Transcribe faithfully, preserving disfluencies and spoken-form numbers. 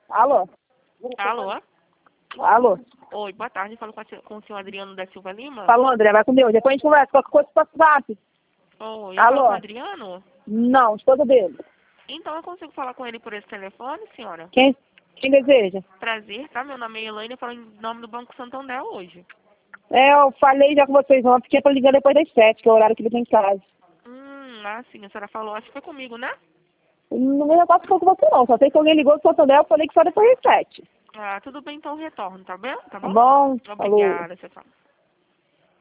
Alô? Alô? Alô? Oi, boa tarde. Falo com, a, com o senhor Adriano da Silva Lima? Falou, André, vai com Deus. Depois a gente conversa. Qualquer coisa pro WhatsApp. Oi, eu Alô? falo com o Adriano? Não, esposa dele. Então eu consigo falar com ele por esse telefone, senhora? Quem, quem deseja? Prazer, tá? Meu nome é Elaine, eu falo em nome do Banco Santander hoje. É, eu falei já com vocês ontem que é pra ligar depois das sete, que é o horário que ele tem em casa. Hum, ah, sim, a senhora falou, acho que foi comigo, né? Não me negócio foi com você não, só sei que alguém ligou do Santander, eu falei que só depois das sete. Ah, tudo bem, então eu retorno, tá bem? Tá Tá bom? bom? Falou. Obrigada, tchau, tchau.